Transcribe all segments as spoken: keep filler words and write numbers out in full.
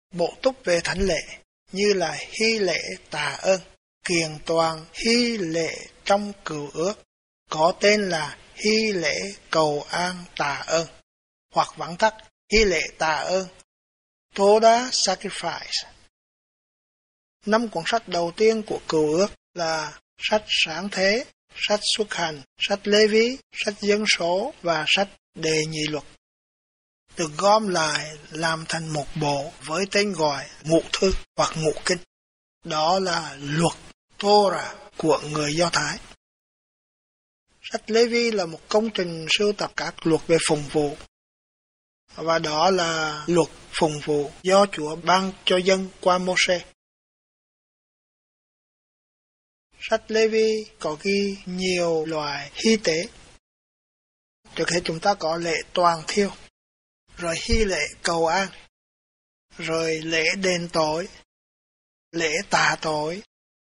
bổ túc về thánh lễ như là hy lễ tạ ơn, kiện toàn hy lễ trong cựu ước có tên là hy lễ cầu an tạ ơn, hoặc vắn tắt hy lễ tạ ơn Toda Sacrifice. Năm cuốn sách đầu tiên của cựu ước là sách Sáng Thế, sách Xuất Hành, sách Lê Ví, sách Dân Số và sách Đề Nhị Luật, được gom lại làm thành một bộ với tên gọi ngũ thư hoặc ngũ kinh. Đó là luật Torah của người Do Thái. Sách Lê Vi là một công trình sưu tập các luật về phụng vụ, và đó là luật phụng vụ do Chúa ban cho dân qua Mô-sê. Sách Lê Vi có ghi nhiều loại hy tế. Trước hết chúng ta có lễ toàn thiêu, rồi hy lễ cầu an, rồi lễ đền tội, lễ tạ tội.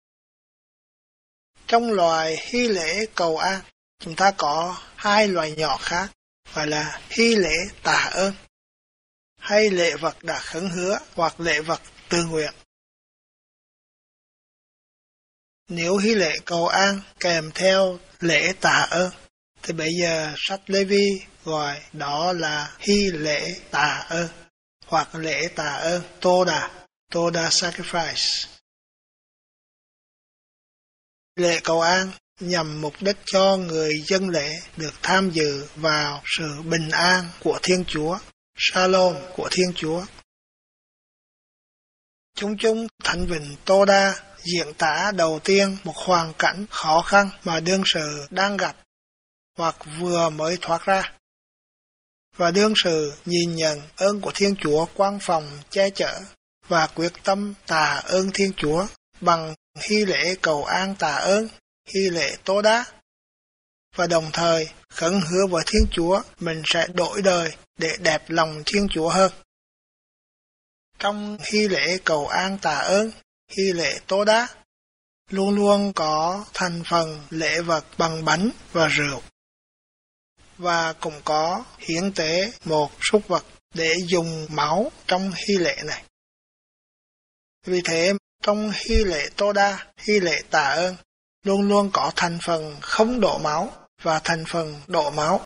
Trong loài hy lễ cầu an, chúng ta có hai loài nhỏ khác, gọi là hy lễ tạ ơn, hay lễ vật đã khấn hứa hoặc lễ vật tự nguyện. Nếu hy lễ cầu an kèm theo lễ tạ ơn, thì bây giờ sách Lê Vi gọi đó là hy lễ tạ ơn, hoặc lễ tạ ơn Toda, Toda Sacrifice. Lễ cầu an nhằm mục đích cho người dân lễ được tham dự vào sự bình an của Thiên Chúa, Shalom của Thiên Chúa. Chung chung Thánh Vịnh Toda diễn tả đầu tiên một hoàn cảnh khó khăn mà đương sự đang gặp hoặc vừa mới thoát ra, và đương sự nhìn nhận ơn của Thiên Chúa quang phòng che chở và quyết tâm tạ ơn Thiên Chúa bằng hy lễ cầu an tạ ơn, hy lễ Toda, và đồng thời khấn hứa với Thiên Chúa mình sẽ đổi đời để đẹp lòng Thiên Chúa hơn. Trong hy lễ cầu an tạ ơn, hy lễ Toda luôn luôn có thành phần lễ vật bằng bánh và rượu, và cũng có hiến tế một súc vật để dùng máu trong hy lễ này. Vì thế, trong hy lễ Toda, hy lễ tạ ơn, luôn luôn có thành phần không đổ máu và thành phần đổ máu.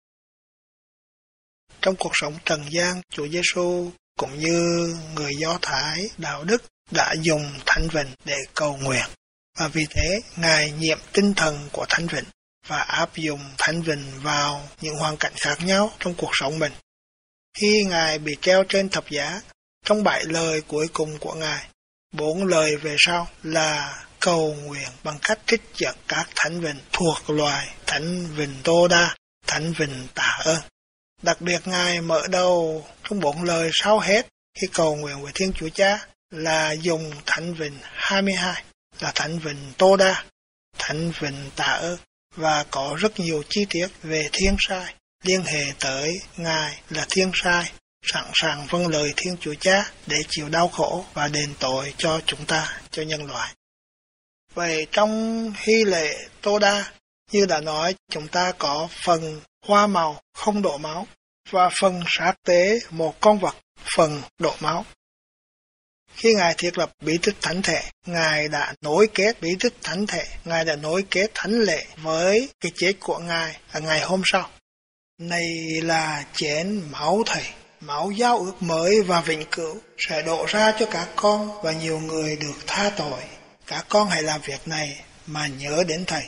Trong cuộc sống trần gian, Chúa Giêsu cũng như người Do Thái đạo đức đã dùng Thánh Vịnh để cầu nguyện, và vì thế Ngài nhiễm tinh thần của Thánh Vịnh và áp dụng Thánh Vịnh vào những hoàn cảnh khác nhau trong cuộc sống mình. Khi Ngài bị treo trên thập giá, trong bảy lời cuối cùng của Ngài, bốn lời về sau là cầu nguyện bằng cách trích dẫn các Thánh Vịnh thuộc loài Thánh Vịnh Toda, Thánh Vịnh tạ ơn. Đặc biệt Ngài mở đầu trong bốn lời sau hết khi cầu nguyện với Thiên Chúa Cha là dùng Thánh Vịnh hai mươi hai, là Thánh Vịnh Toda, Thánh Vịnh tạ ơn, và có rất nhiều chi tiết về Thiên Sai liên hệ tới Ngài là Thiên Sai, sẵn sàng vâng lời Thiên Chúa Cha để chịu đau khổ và đền tội cho chúng ta, cho nhân loại. Vậy trong hy lễ Toda, như đã nói, chúng ta có phần hoa màu không đổ máu và phần sát tế một con vật, phần đổ máu. Khi Ngài thiết lập bí tích thánh thể, Ngài đã nối kết bí tích thánh thể, Ngài đã nối kết thánh lễ với cái chết của Ngài ở ngày hôm sau. Này là chén máu Thầy, máu giao ước mới và vĩnh cửu sẽ đổ ra cho các con và nhiều người được tha tội. Các con hãy làm việc này mà nhớ đến Thầy.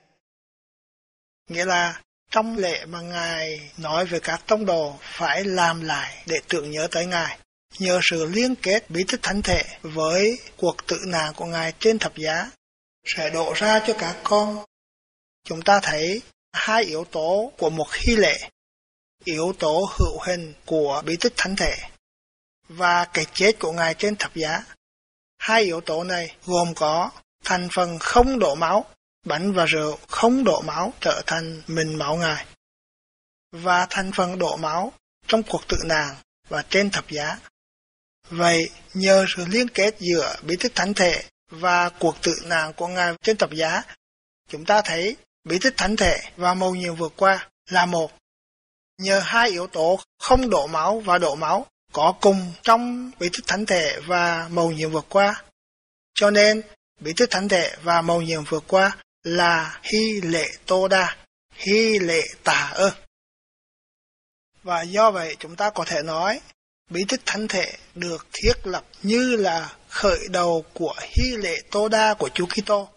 Nghĩa là trong lễ mà Ngài nói về các tông đồ phải làm lại để tưởng nhớ tới Ngài. Nhờ sự liên kết bí tích thánh thể với cuộc tử nạn của Ngài trên thập giá sẽ đổ ra cho các con. Chúng ta thấy hai yếu tố của một hy lễ, yếu tố hữu hình của bí tích thánh thể và cái chết của Ngài trên thập giá. Hai yếu tố này gồm có thành phần không đổ máu, bánh và rượu không đổ máu trở thành mình máu Ngài, và thành phần đổ máu trong cuộc tử nạn và trên thập giá. Vậy, nhờ sự liên kết giữa bí tích thánh thể và cuộc tử nạn của Ngài trên thập giá, chúng ta thấy bí tích thánh thể và mầu nhiệm vượt qua là một. Nhờ hai yếu tố không đổ máu và đổ máu có cùng trong bí tích thánh thể và mầu nhiệm vượt qua. Cho nên, bí tích thánh thể và mầu nhiệm vượt qua là hy lễ tô đa, hy lễ tạ ơn. Và do vậy chúng ta có thể nói, bí tích thánh thể được thiết lập như là khởi đầu của hy lễ tô đa của Chúa Kitô.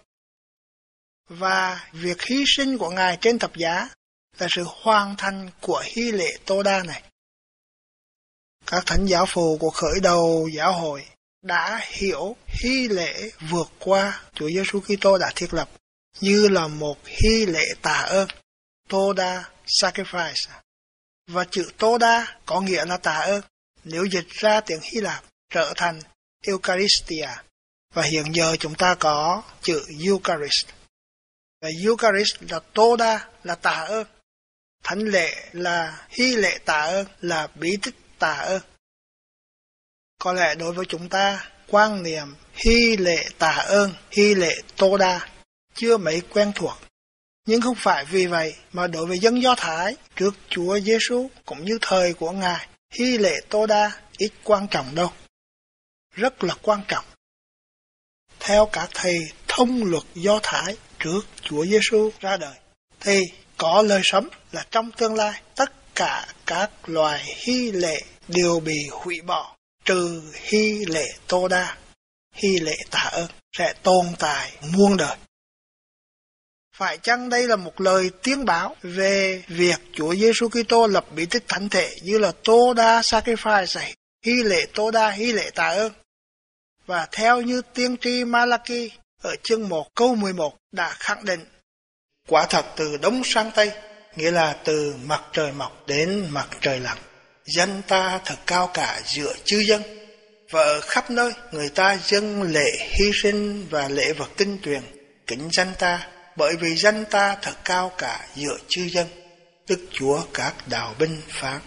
Và việc hy sinh của Ngài trên thập giá là sự hoàn thành của hy lễ tô đa này. Các thánh giáo phụ của khởi đầu giáo hội đã hiểu hy lễ vượt qua Chúa Giêsu Kitô đã thiết lập như là một hy lễ tạ ơn, tô đa sacrifice. Và chữ tô đa có nghĩa là tạ ơn, nếu dịch ra tiếng Hy Lạp trở thành Eucharistia. Và hiện giờ chúng ta có chữ Eucharist. Và Eucharist là tô đa, là tạ ơn. Thánh lễ là hy lễ tạ ơn, là bí tích tạ ơn. Có lẽ đối với chúng ta, quan niệm hy lễ tạ ơn, hy lễ tô đa chưa mấy quen thuộc. Nhưng không phải vì vậy mà đối với dân Do Thái trước Chúa Giêsu cũng như thời của Ngài, hy lễ tô đa ít quan trọng đâu. Rất là quan trọng. Theo các thầy thông luật Do Thái trước Chúa Giêsu ra đời, thì có lời sấm là trong tương lai tất cả các loài hy lễ đều bị hủy bỏ, trừ hy lễ tô đa, hy lễ tạ ơn sẽ tồn tại muôn đời. Phải chăng đây là một lời tiên báo về việc Chúa Giêsu Kitô lập bí tích thánh thể như là tô đa sacrifice, hy lễ tô đa, hy lễ tạ ơn? Và theo như tiên tri Malachi ở chương một câu mười một đã khẳng định, quả thật từ đông sang tây, nghĩa là từ mặt trời mọc đến mặt trời lặn, dân ta thật cao cả giữa chư dân, và ở khắp nơi người ta dâng lễ hy sinh và lễ vật tinh tuyền kính danh ta, bởi vì danh ta thật cao cả giữa chư dân, Đức Chúa các đạo binh phán.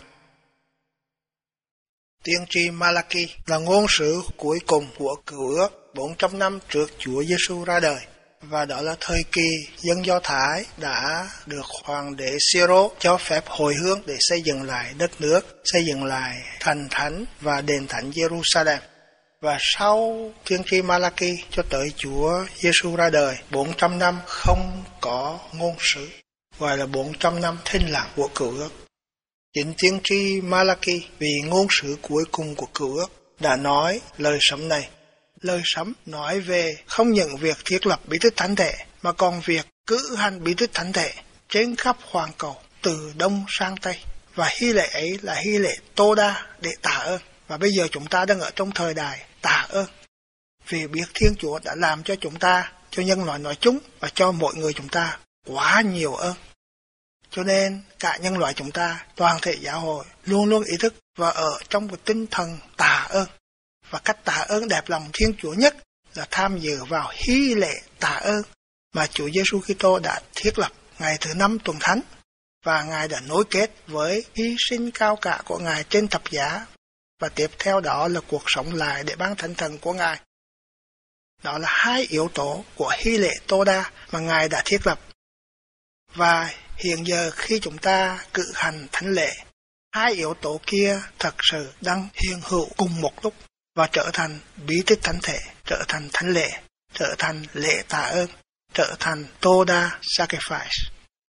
Tiên tri Malachi là ngôn sứ cuối cùng của cựu ước bốn trăm năm trước Chúa Giêsu ra đời, và đó là thời kỳ dân Do Thái đã được hoàng đế Siro cho phép hồi hướng để xây dựng lại đất nước, xây dựng lại thành thánh và đền thánh Jerusalem. Và sau tiên tri Malachi cho tới Chúa Giêsu ra đời, bốn trăm năm không có ngôn sứ, gọi là bốn trăm năm thinh lặng của cựu ước. Chính tiên tri Malachi vì ngôn sứ cuối cùng của cựu ước đã nói lời sấm này. Lời sấm nói về không những việc thiết lập bí tích thánh thể, mà còn việc cử hành bí tích thánh thể trên khắp hoàn cầu, từ đông sang tây. Và hy lễ ấy là hy lễ tô đa để tạ ơn. Và bây giờ chúng ta đang ở trong thời đại tạ ơn, vì biết Thiên Chúa đã làm cho chúng ta, cho nhân loại nói chung và cho mỗi người chúng ta quá nhiều ơn. Cho nên cả nhân loại chúng ta, toàn thể giáo hội luôn luôn ý thức và ở trong một tinh thần tạ ơn. Và cách tạ ơn đẹp lòng Thiên Chúa nhất là tham dự vào hy lễ tạ ơn mà Chúa Giêsu Kitô đã thiết lập ngày thứ năm tuần thánh, và Ngài đã nối kết với hy sinh cao cả của Ngài trên thập giá, và tiếp theo đó là cuộc sống lại để ban thánh thần của Ngài. Đó là hai yếu tố của hy lễ tô đa mà Ngài đã thiết lập. Và hiện giờ khi chúng ta cử hành thánh lễ, hai yếu tố kia thật sự đang hiện hữu cùng một lúc và trở thành bí tích thánh thể, trở thành thánh lễ, trở thành lễ tạ ơn, trở thành tô đa sacrifice.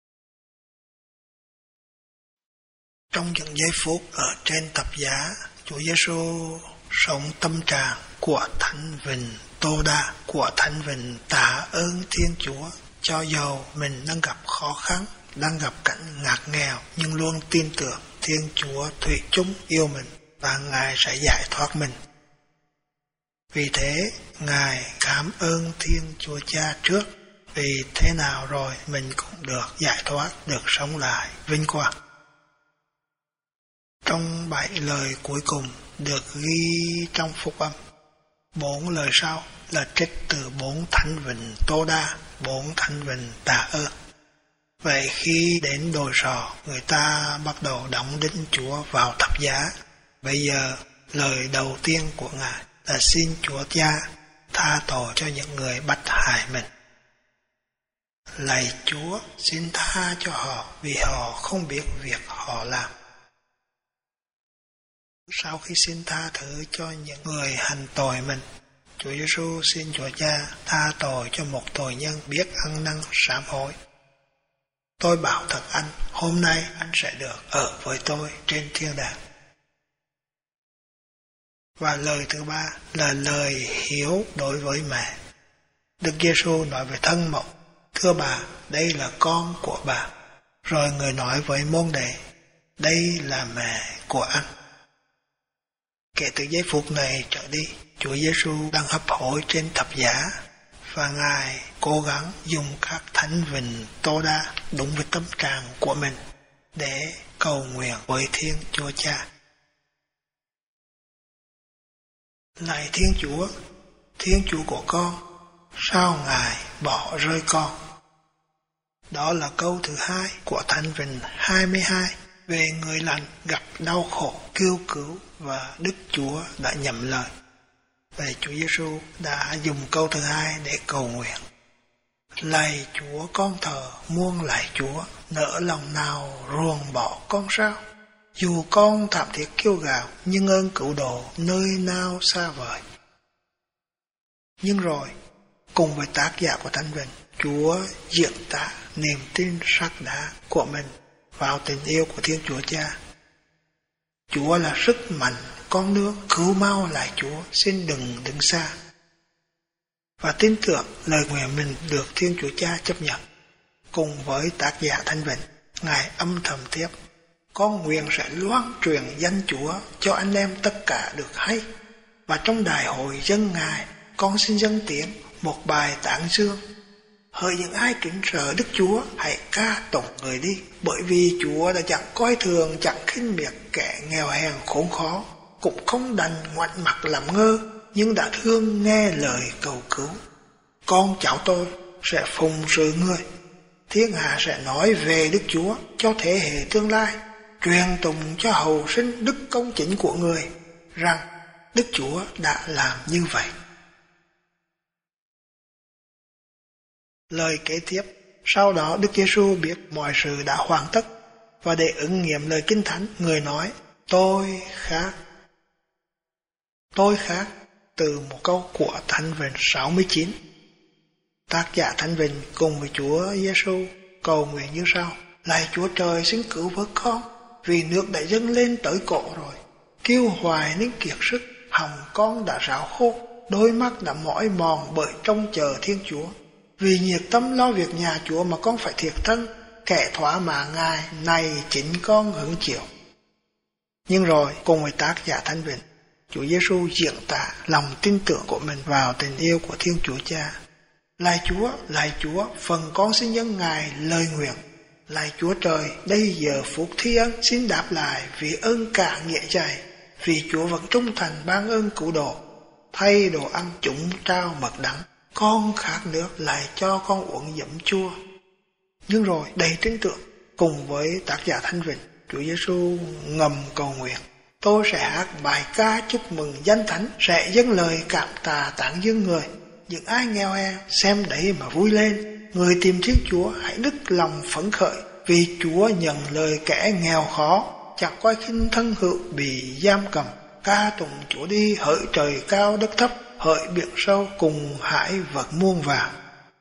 Trong những giây phút ở trên thập giá, Chúa Giêsu sống tâm trạng của thánh vịnh tô đa, của thánh vịnh tạ ơn Thiên Chúa, cho dầu mình đang gặp khó khăn, đang gặp cảnh ngặt nghèo, nhưng luôn tin tưởng Thiên Chúa thủy chung yêu mình và Ngài sẽ giải thoát mình. Vì thế, Ngài cảm ơn Thiên Chúa Cha trước, vì thế nào rồi mình cũng được giải thoát, được sống lại vinh quang. Trong bảy lời cuối cùng được ghi trong phúc âm, bốn lời sau là trích từ bốn thánh vịnh tô đa, bốn thánh vịnh tạ ơn. Vậy khi đến đồi sò, người ta bắt đầu đóng đinh Chúa vào thập giá. Bây giờ, lời đầu tiên của Ngài là xin Chúa Cha tha tội cho những người bắt hại mình. Lạy Chúa, xin tha cho họ vì họ không biết việc họ làm. Sau khi xin tha thứ cho những người hành tội mình, Chúa Giêsu xin Chúa Cha tha tội cho một tội nhân biết ăn năn sám hối. Tôi bảo thật anh, hôm nay anh sẽ được ở với tôi trên thiên đàng. Và lời thứ ba là lời hiếu đối với mẹ. Đức Giêsu nói với thân mẫu, thưa bà, đây là con của bà. Rồi người nói với môn đệ, đây là mẹ của anh. Kể từ giây phút này trở đi, Chúa Giêsu đang hấp hối trên thập giá, và Ngài cố gắng dùng các thánh vịnh tô đa đúng với tâm trạng của mình để cầu nguyện với Thiên Chúa Cha. Lạy Thiên Chúa, Thiên Chúa của con, sao Ngài bỏ rơi con? Đó là câu thứ hai của thánh vịnh hai mươi hai về người lành gặp đau khổ, kêu cứu và Đức Chúa đã nhậm lời. Và Chúa Giêsu đã dùng câu thứ hai để cầu nguyện. Lạy Chúa con thờ muôn lạy Chúa, nỡ lòng nào ruồng bỏ con sao? Dù con thảm thiết kêu gào, nhưng ơn cứu độ nơi nào xa vời. Nhưng rồi, cùng với tác giả của thánh vịnh, Chúa diễn tả niềm tin sắt đá của mình vào tình yêu của Thiên Chúa Cha. Chúa là sức mạnh, con nương, cứu mau lại Chúa, xin đừng đứng xa. Và tin tưởng lời nguyện mình được Thiên Chúa Cha chấp nhận. Cùng với tác giả thánh vịnh, Ngài âm thầm tiếp, con nguyện sẽ loan truyền danh Chúa cho anh em tất cả được hay. Và trong đại hội dân Ngài, con xin dâng tiếng một bài tán dương. Hỡi những ai kính sợ Đức Chúa, hãy ca tụng người đi, bởi vì Chúa đã chẳng coi thường, chẳng khinh miệt kẻ nghèo hèn khốn khó, cũng không đành ngoảnh mặt làm ngơ, nhưng đã thương nghe lời cầu cứu. Con cháu tôi sẽ phụng sự người, thiên hạ sẽ nói về Đức Chúa cho thế hệ tương lai, truyền tụng cho hậu sinh đức công chính của người, rằng Đức Chúa đã làm như vậy. Lời kế tiếp, sau đó Đức Giêsu biết mọi sự đã hoàn tất, và để ứng nghiệm lời Kinh Thánh, người nói, tôi khác. Tôi khác từ một câu của thánh vịnh sáu mươi chín. Tác giả thánh vịnh cùng với Chúa Giêsu cầu nguyện như sau: lạy Chúa trời, xin cứu vớt con, vì nước đã dâng lên tới cổ rồi, kêu hoài nên kiệt sức, họng con đã ráo khô, đôi mắt đã mỏi mòn bởi trông chờ Thiên Chúa. Vì nhiệt tâm lo việc nhà Chúa mà con phải thiệt thân, kẻ thỏa mãn Ngài này chính con hưởng chịu. Nhưng rồi cùng với tác giả thánh vịnh, Chúa Giêsu diễn tả lòng tin tưởng của mình vào tình yêu của Thiên Chúa Cha. Lạy Chúa, lạy Chúa, phần con xin dâng Ngài lời nguyện. Lạy Chúa trời, đây giờ phút thi ân xin đáp lại vì ơn cả nghĩa dày, vì Chúa vẫn trung thành ban ơn cứu độ. Thay đồ ăn chúng trao mật đắng, con khát nước lại cho con uống giấm chua. Nhưng rồi đầy tin tưởng, cùng với tác giả thánh vịnh, Chúa Giêsu ngầm cầu nguyện: tôi sẽ hát bài ca chúc mừng danh thánh, sẽ dâng lời cảm tạ tán dương người. Những ai nghèo hèn xem đấy mà vui lên, người tìm Thiên Chúa hãy nức lòng phấn khởi, vì Chúa nhận lời kẻ nghèo khó, chẳng coi khinh thân hữu bị giam cầm. Ca tụng Chúa đi, hỡi trời cao đất thấp, hỡi biển sâu cùng hải vật muôn vàng.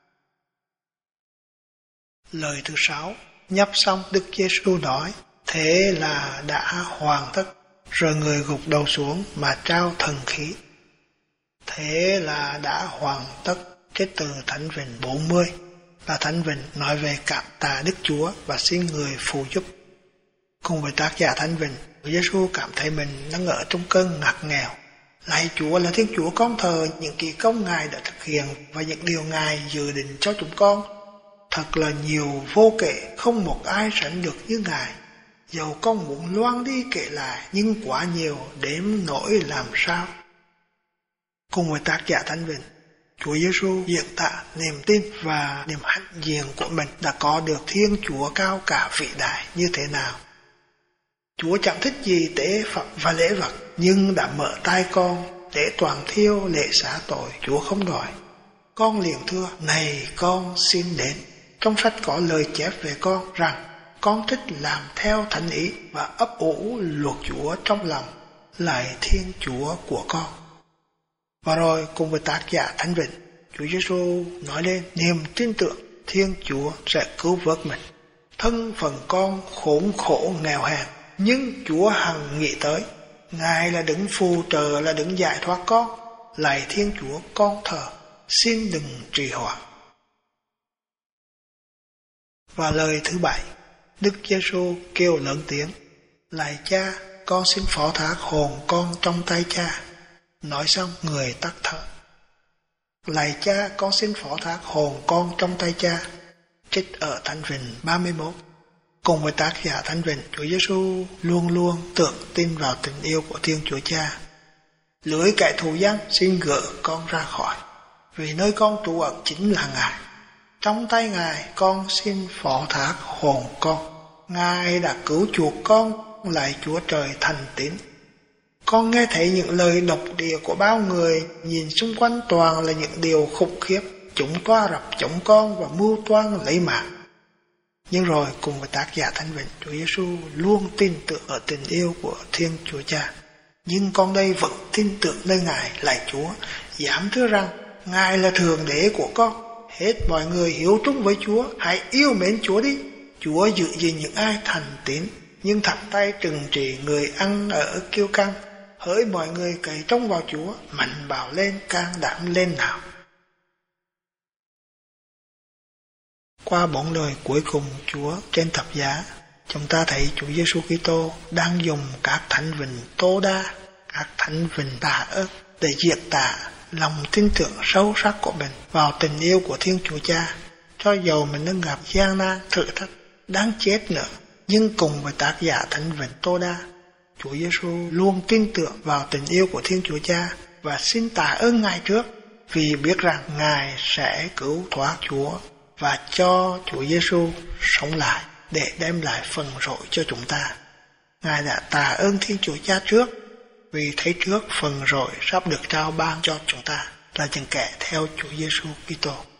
Lời thứ sáu, nhấp xong Đức Giêsu nói: thế là đã hoàn tất. Rồi người gục đầu xuống mà trao thần khí. Thế là đã hoàn tất, cái từ thánh vịnh bốn mươi là thánh vịnh nói về cảm tạ Đức Chúa và xin người phù giúp. Cùng với tác giả thánh vịnh, Giêsu cảm thấy mình đang ở trong cơn ngặt nghèo. Lạy Chúa là Thiên Chúa con thờ những kỳ công Ngài đã thực hiện và những điều Ngài dự định cho chúng con. Thật là nhiều vô kể, không một ai sánh được như Ngài. Dầu con muốn loan đi kể lại, nhưng quá nhiều đếm nổi làm sao. Cùng với tác giả thánh vịnh, Chúa Giêsu diễn tả niềm tin và niềm hãnh diện của mình đã có được Thiên Chúa cao cả vĩ đại như thế nào. Chúa chẳng thích gì tế phẩm và lễ vật, nhưng đã mở tay con để toàn thiêu lễ xả tội Chúa không đòi. Con liền thưa: này con xin đến. Trong sách có lời chép về con rằng con thích làm theo thánh ý và ấp ủ luật Chúa trong lòng. lại Thiên Chúa của con. Và rồi cùng với tác giả Thánh Vịnh, Chúa Giêsu nói lên niềm tin tưởng Thiên Chúa sẽ cứu vớt mình. Thân phận con khốn khổ nghèo hèn, nhưng Chúa hằng nghĩ tới, Ngài là đấng phù trợ, là đấng giải thoát con. Lạy Thiên Chúa con thờ, xin đừng trì hoãn. Và lời thứ bảy, Đức Giêsu kêu lớn tiếng, lạy Cha, con xin phó thác hồn con trong tay Cha. Nói xong người tắt thở. Lạy Cha, con xin phó thác hồn con trong tay Cha. Trích ở Thánh Vịnh ba mươi mốt. Cùng với tác giả Thánh Vịnh, Chúa Giêsu luôn luôn tưởng tin vào tình yêu của Thiên Chúa Cha. Lưới kẻ thù gian xin gỡ con ra khỏi, vì nơi con trú ẩn chính là Ngài. Trong tay Ngài con xin phó thác hồn con. Ngài đã cứu chuộc con, lạy Chúa Trời thành tín. Con nghe thấy những lời độc địa của bao người, nhìn xung quanh toàn là những điều khủng khiếp. Chúng toa rập chống con và mưu toan lấy mạng. Nhưng rồi cùng với tác giả Thánh Vịnh, Chúa Giêsu luôn tin tưởng ở tình yêu của Thiên Chúa Cha. Nhưng con đây vẫn tin tưởng nơi Ngài, lạy Chúa, dám thưa rằng Ngài là Thượng Đế của con. Hết mọi người hiếu trung với Chúa, hãy yêu mến Chúa đi. Chúa giữ gìn những ai thành tín, nhưng thẳng tay trừng trị người ăn ở kiêu căng. Hỡi mọi người cậy trông vào Chúa, mạnh bạo lên, can đảm lên nào. Qua bốn lời cuối cùng Chúa trên thập giá, chúng ta thấy Chúa Giêsu Kitô đang dùng các thánh vịnh tô đa, các thánh vịnh tạ ơn để diễn tả lòng tin tưởng sâu sắc của mình vào tình yêu của Thiên Chúa Cha. Cho dầu mình đang gặp gian nan, thử thách, đáng chết nữa, nhưng cùng với tác giả thánh vịnh tô đa, Chúa Giêsu luôn tin tưởng vào tình yêu của Thiên Chúa Cha và xin tạ ơn Ngài trước, vì biết rằng Ngài sẽ cứu thoát Chúa và cho Chúa Giêsu sống lại để đem lại phần rỗi cho chúng ta. Ngài đã tạ ơn Thiên Chúa Cha trước, vì thấy trước phần rỗi sắp được trao ban cho chúng ta là những kẻ theo Chúa Giêsu Kitô.